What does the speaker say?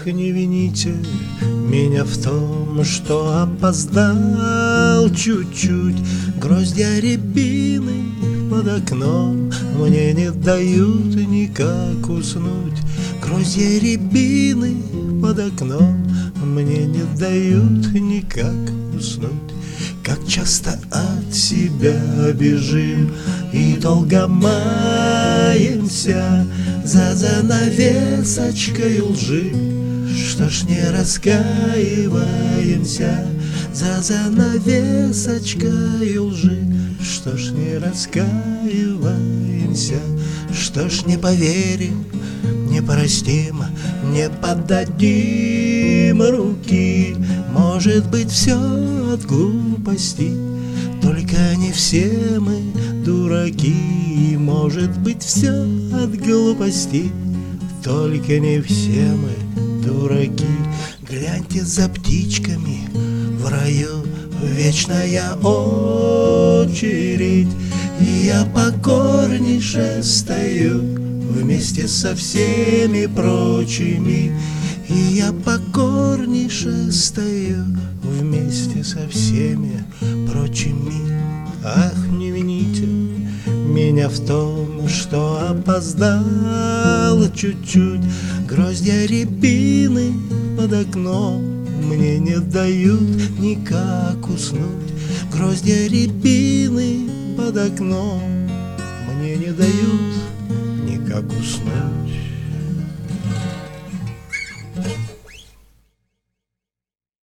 Ах, не вините меня в том, что опоздал чуть-чуть. Гроздья рябины под окном мне не дают никак уснуть. Гроздья рябины под окном мне не дают никак уснуть. Как часто от себя бежим и долго маемся за занавесочкой лжи. Что ж не раскаиваемся за занавесочкой лжи? Что ж не раскаиваемся? Что ж не поверим, не простим, не поддадим руки? Может быть, все от глупости, только не все мы дураки. Может быть, все от глупости, только не все мы дураки. Гляньте за птичками в раю, вечная очередь, и я покорнейше стою вместе со всеми прочими. И я покорнейше стою вместе со всеми прочими. Ах, не вините меня в том, что опоздал чуть-чуть. Гроздья рябины под окном мне не дают никак уснуть. Гроздья рябины под окном мне не дают никак уснуть.